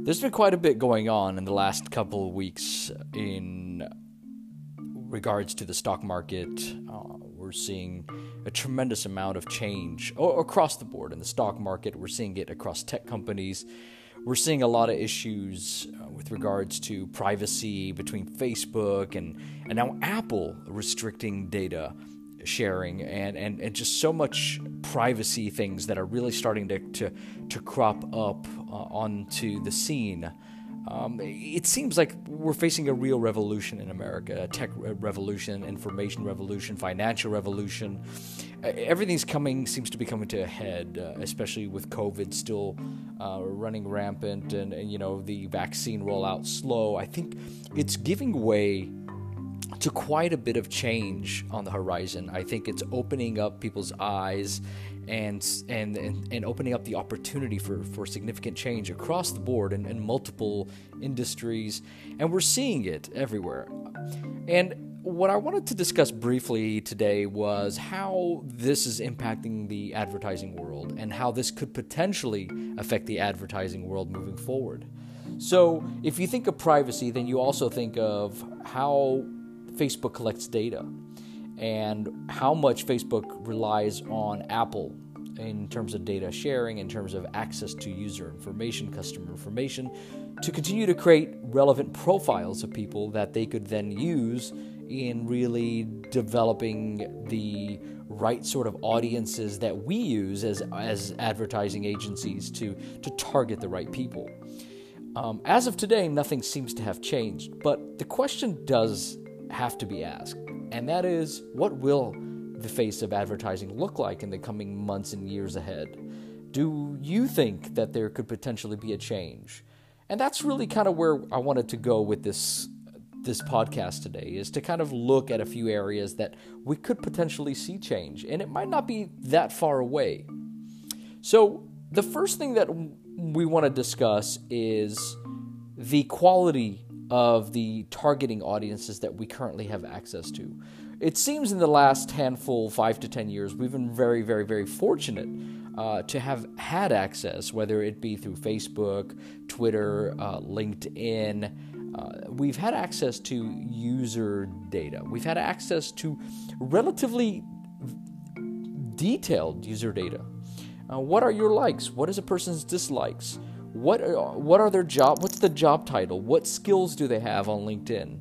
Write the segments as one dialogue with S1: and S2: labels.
S1: There's been quite a bit going on in the last couple of weeks in regards to the stock market. We're seeing a tremendous amount of change across the board in the stock market. We're seeing it across tech companies. We're seeing a lot of issues with regards to privacy between Facebook and now Apple restricting data sharing and just so much privacy things that are really starting to crop up onto the scene. It seems like we're facing a real revolution in America, a tech revolution, information revolution, financial revolution. Everything's seems to be coming to a head, especially with COVID still running rampant and the vaccine rollout slow. I think it's giving way to quite a bit of change on the horizon. I think it's opening up people's eyes and opening up the opportunity for significant change across the board in multiple industries, and we're seeing it everywhere. And what I wanted to discuss briefly today was how this is impacting the advertising world and how this could potentially affect the advertising world moving forward. So if you think of privacy, then you also think of how Facebook collects data and how much Facebook relies on Apple in terms of data sharing, in terms of access to user information, customer information, to continue to create relevant profiles of people that they could then use in really developing the right sort of audiences that we use as advertising agencies to target the right people. As of today, nothing seems to have changed, but the question does have to be asked, and that is, what will the face of advertising look like in the coming months and years ahead? Do you think that there could potentially be a change? And that's really kind of where I wanted to go with this podcast today, is to kind of look at a few areas that we could potentially see change, and it might not be that far away. So the first thing that we want to discuss is the quality of the targeting audiences that we currently have access to. It seems in the last handful, 5 to 10 years, we've been very, very, very fortunate to have had access, whether it be through Facebook, Twitter, LinkedIn. We've had access to user data. We've had access to relatively detailed user data. What are your likes? What is a person's dislikes? What are their job? What's the job title? What skills do they have on LinkedIn?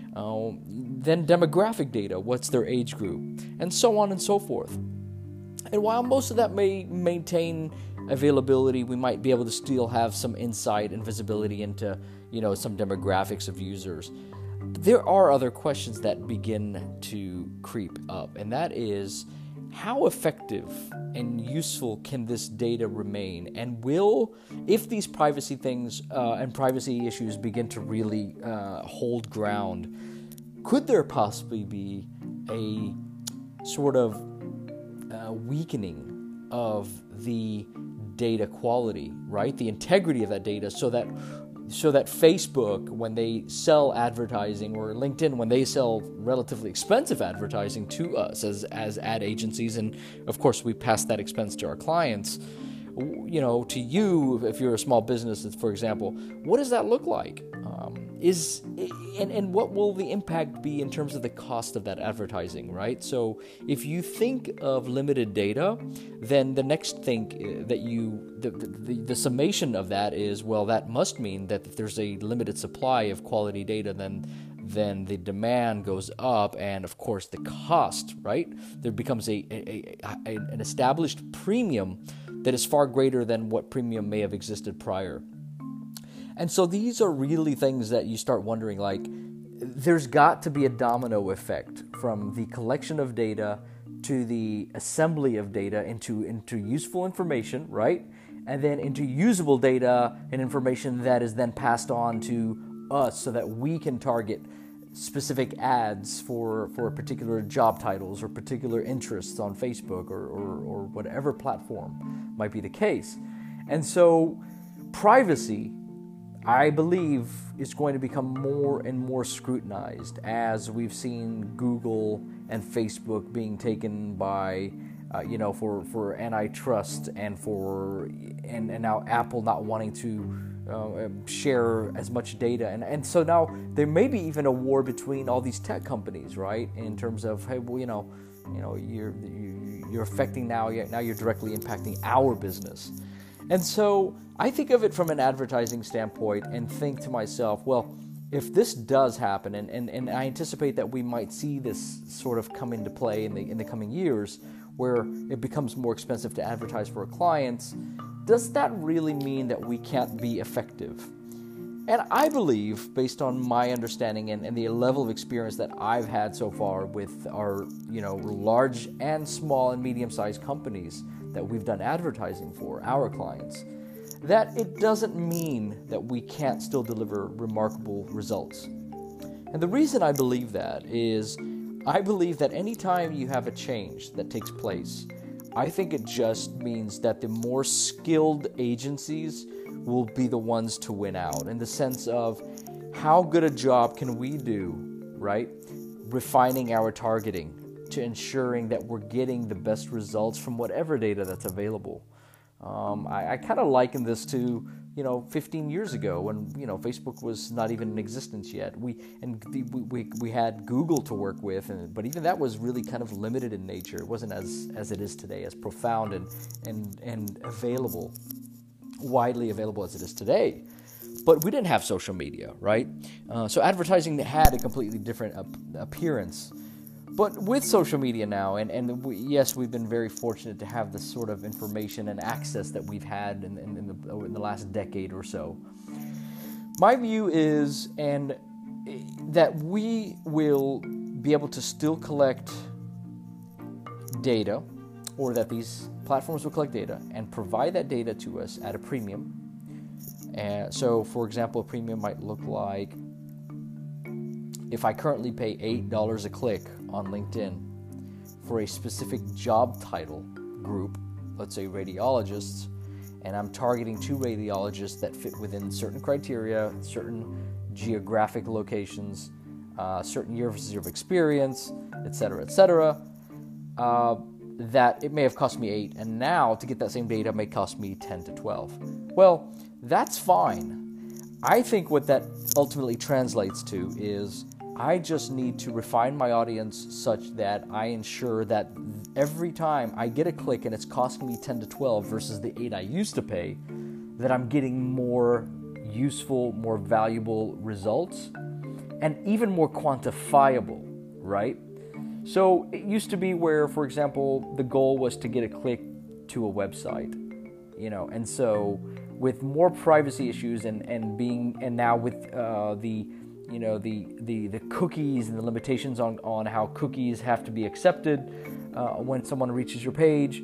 S1: Then demographic data. What's their age group? And so on and so forth. And while most of that may maintain availability, we might be able to still have some insight and visibility into, some demographics of users. There are other questions that begin to creep up, and that is, how effective and useful can this data remain? And if these privacy things and privacy issues begin to really hold ground, could there possibly be a sort of weakening of the data quality, right? The integrity of that data, so that Facebook, when they sell advertising, or LinkedIn, when they sell relatively expensive advertising to us as ad agencies, and of course we pass that expense to our clients, to you, if you're a small business, for example, what does that look like? And what will the impact be in terms of the cost of that advertising, right? So if you think of limited data, then the next thing that the summation of that is, well, that must mean that if there's a limited supply of quality data, then the demand goes up, and of course the cost, right? There becomes an established premium that is far greater than what premium may have existed prior. And so these are really things that you start wondering, like, there's got to be a domino effect from the collection of data to the assembly of data into useful information, right? And then into usable data and information that is then passed on to us so that we can target specific ads for particular job titles or particular interests on Facebook or whatever platform might be the case. And so privacy, I believe, is going to become more and more scrutinized as we've seen Google and Facebook being taken by, for antitrust and now Apple not wanting share as much data, and so now there may be even a war between all these tech companies, right? In terms of, hey, well, you're affecting now you're directly impacting our business. And so I think of it from an advertising standpoint and think to myself, well, if this does happen, and I anticipate that we might see this sort of come into play in the coming years, where it becomes more expensive to advertise for our clients, does that really mean that we can't be effective? And I believe, based on my understanding and the level of experience that I've had so far with our, large and small and medium-sized companies that we've done advertising for, our clients, that it doesn't mean that we can't still deliver remarkable results. And the reason I believe that is, I believe that anytime you have a change that takes place, I think it just means that the more skilled agencies will be the ones to win out, in the sense of how good a job can we do, right? Refining our targeting to ensuring that we're getting the best results from whatever data that's available. I kind of liken this to 15 years ago when Facebook was not even in existence yet. We had Google to work with, but even that was really kind of limited in nature. It wasn't as it is today, as profound and available, widely available as it is today. But we didn't have social media, right? So advertising had a completely different appearance. But with social media now, yes, we've been very fortunate to have this sort of information and access that we've had in the last decade or so. My view is that we will be able to still collect data, or that these platforms will collect data and provide that data to us at a premium. So, for example, a premium might look like, if I currently pay $8 a click on LinkedIn for a specific job title group, let's say radiologists, and I'm targeting 2 radiologists that fit within certain criteria, certain geographic locations, certain years of experience, etc., that it may have cost me 8, and now to get that same data may cost me 10 to 12. Well, that's fine. I think what that ultimately translates to is I just need to refine my audience such that I ensure that every time I get a click and it's costing me 10 to 12 versus the 8 I used to pay, that I'm getting more useful, more valuable results, and even more quantifiable, right? So it used to be where, for example, the goal was to get a click to a website, and so with more privacy issues and now with the cookies and the limitations on how cookies have to be accepted when someone reaches your page,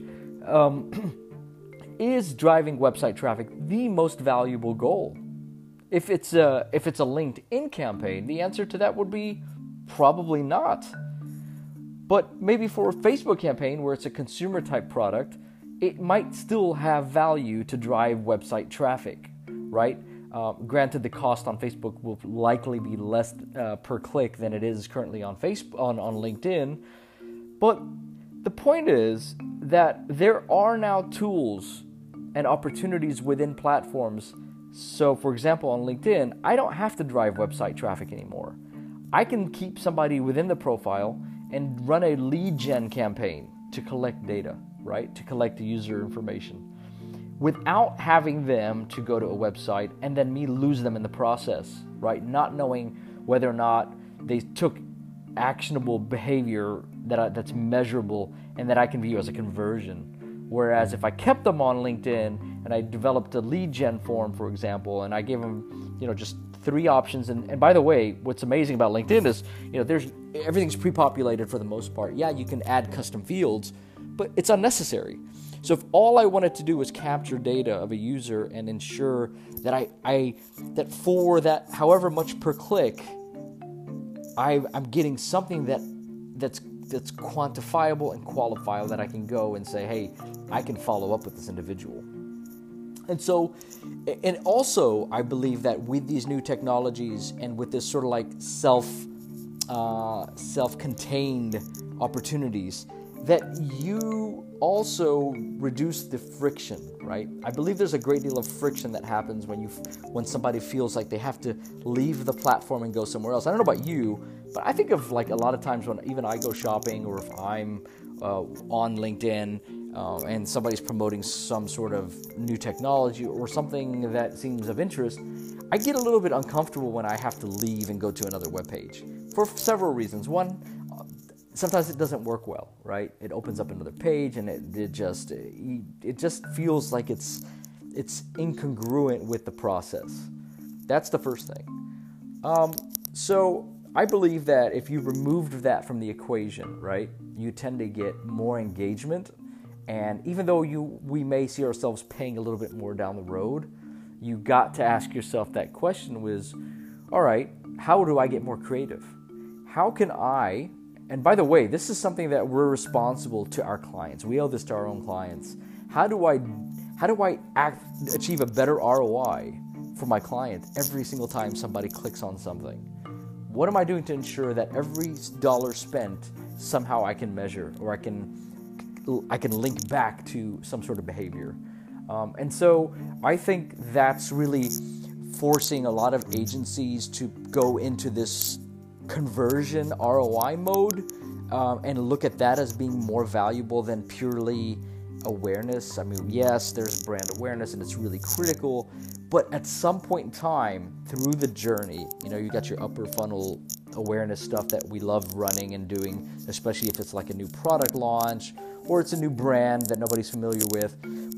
S1: is driving website traffic the most valuable goal? If it's a LinkedIn campaign, the answer to that would be probably not. But maybe for a Facebook campaign where it's a consumer type product, it might still have value to drive website traffic, right? Granted, the cost on Facebook will likely be less per click than it is currently on LinkedIn. But the point is that there are now tools and opportunities within platforms. So, for example, on LinkedIn, I don't have to drive website traffic anymore. I can keep somebody within the profile and run a lead gen campaign to collect data, right? To collect the user information, without having them to go to a website and then me lose them in the process, right? Not knowing whether or not they took actionable behavior that's measurable and that I can view as a conversion. Whereas if I kept them on LinkedIn and I developed a lead gen form, for example, and I gave them, just 3 options. And by the way, what's amazing about LinkedIn is, everything's pre-populated for the most part. Yeah, you can add custom fields, but it's unnecessary. So if all I wanted to do was capture data of a user and ensure that that for that however much per click, I'm getting something that's quantifiable and qualifiable, that I can go and say, hey, I can follow up with this individual. And so, and also, I believe that with these new technologies and with this sort of like self-contained opportunities, that you also reduce the friction, right? I believe there's a great deal of friction that happens when somebody feels like they have to leave the platform and go somewhere else. I don't know about you, but I think of like a lot of times when even I go shopping, or if I'm on LinkedIn and somebody's promoting some sort of new technology or something that seems of interest, I get a little bit uncomfortable when I have to leave and go to another webpage for several reasons. One, sometimes it doesn't work well, right? It opens up another page and it just feels like it's incongruent with the process. That's the first thing. So I believe that if you removed that from the equation, right, you tend to get more engagement. And even though we may see ourselves paying a little bit more down the road, you got to ask yourself that question was, all right, how do I get more creative? How can I, and by the way, this is something that we're responsible to our clients. We owe this to our own clients. How do I achieve a better ROI for my client every single time somebody clicks on something? What am I doing to ensure that every dollar spent somehow I can measure, or I can link back to some sort of behavior? And so I think that's really forcing a lot of agencies to go into this conversion ROI mode and look at that as being more valuable than purely awareness. I mean, yes, there's brand awareness and it's really critical, but at some point in time through the journey, you got your upper funnel awareness stuff that we love running and doing, especially if it's like a new product launch or it's a new brand that nobody's familiar with.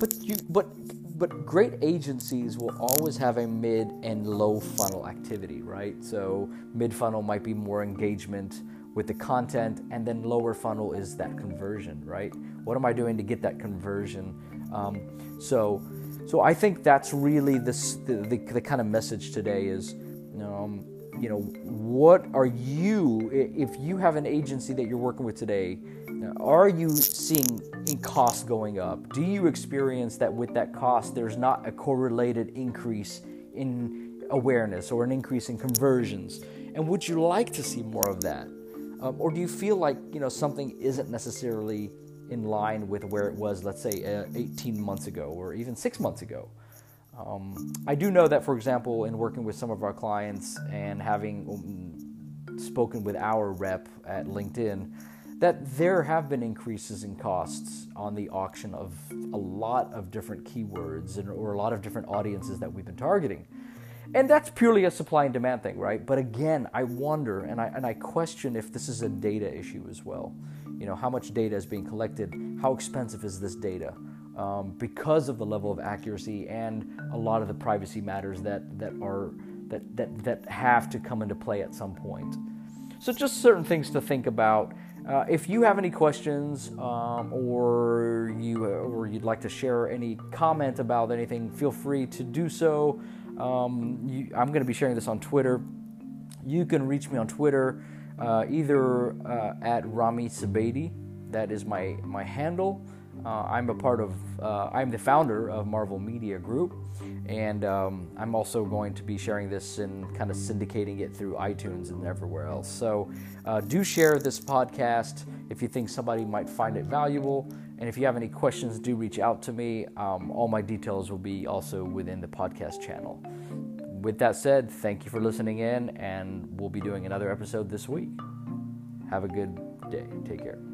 S1: But great agencies will always have a mid and low funnel activity, right? So mid funnel might be more engagement with the content, and then lower funnel is that conversion, right? What am I doing to get that conversion? So I think that's really the kind of message today is, what are you, if you have an agency that you're working with today, are you seeing in cost going up? Do you experience that with that cost, there's not a correlated increase in awareness or an increase in conversions? And would you like to see more of that? Or do you feel like, something isn't necessarily in line with where it was, let's say, 18 months ago or even 6 months ago? I do know that, for example, in working with some of our clients and having spoken with our rep at LinkedIn, that there have been increases in costs on the auction of a lot of different keywords or a lot of different audiences that we've been targeting. And that's purely a supply and demand thing, right? But again, I wonder and I question if this is a data issue as well. How much data is being collected? How expensive is this data? Because of the level of accuracy and a lot of the privacy matters that have to come into play at some point. So just certain things to think about. If you have any questions or you'd like to share any comment about anything, feel free to do so. I'm going to be sharing this on Twitter. You can reach me on Twitter either at Rami Sabeti. That is my handle. I'm the founder of Marvel Media Group, and I'm also going to be sharing this and kind of syndicating it through iTunes and everywhere else. So do share this podcast if you think somebody might find it valuable, and if you have any questions, do reach out to me. All my details will be also within the podcast channel. With that said, thank you for listening in, and we'll be doing another episode this week. Have a good day. Take care.